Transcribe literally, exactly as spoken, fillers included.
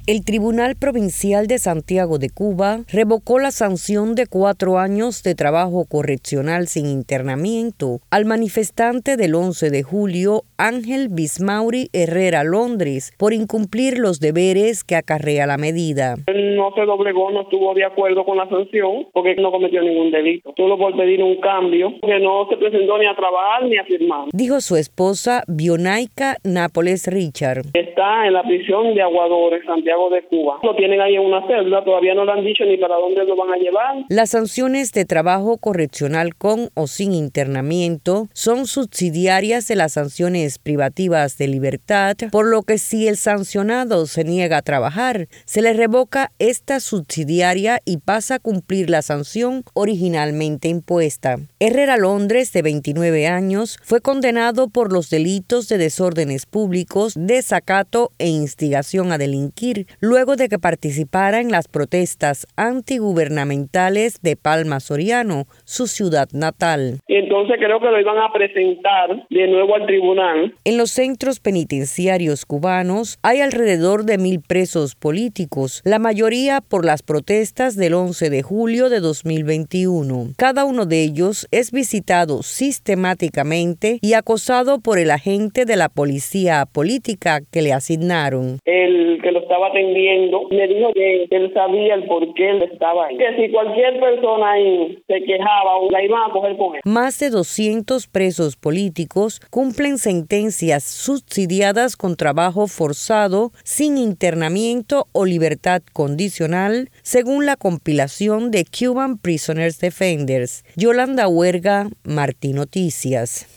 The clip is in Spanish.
El Tribunal Provincial de Santiago de Cuba revocó la sanción de cuatro años de trabajo correccional sin internamiento al manifestante del once de julio, Ángel Bismauri Herrera Londres, por incumplir los deberes que acarrea la medida. Él no se doblegó, no estuvo de acuerdo con la sanción porque no cometió ningún delito. Solo por pedir un cambio, que no se presentó ni a trabajar ni a firmar. Dijo su esposa, Bionaica Nápoles Richard. Está en la prisión de Aguadores, Santiago de Cuba. Lo tienen ahí en una celda, todavía no le han dicho ni para dónde lo van a llevar. Las sanciones de trabajo correccional con o sin internamiento son subsidiarias de las sanciones privativas de libertad, por lo que si el sancionado se niega a trabajar, se le revoca esta subsidiaria y pasa a cumplir la sanción originalmente impuesta. Herrera Londres, de veintinueve años, fue condenado por los delitos de desórdenes públicos, desacato e instigación a delinquir, luego de que participara en las protestas antigubernamentales de Palma Soriano, su ciudad natal. Y entonces creo que lo iban a presentar de nuevo al tribunal. En los centros penitenciarios cubanos hay alrededor de mil presos políticos, la mayoría por las protestas del once de julio de dos mil veintiuno. Cada uno de ellos es visitado sistemáticamente y acosado por el agente de la policía política que le asignaron. El que lo estaba atendiendo me dijo que él sabía el por qué él estaba ahí. Que si cualquier persona ahí se quejaba, la iban a coger con él. Más de doscientos presos políticos cumplen sentencias subsidiadas con trabajo forzado, sin internamiento o libertad condicional, según la compilación de Cuban Prisoners Defenders. Yolanda Huerga, Martí Noticias.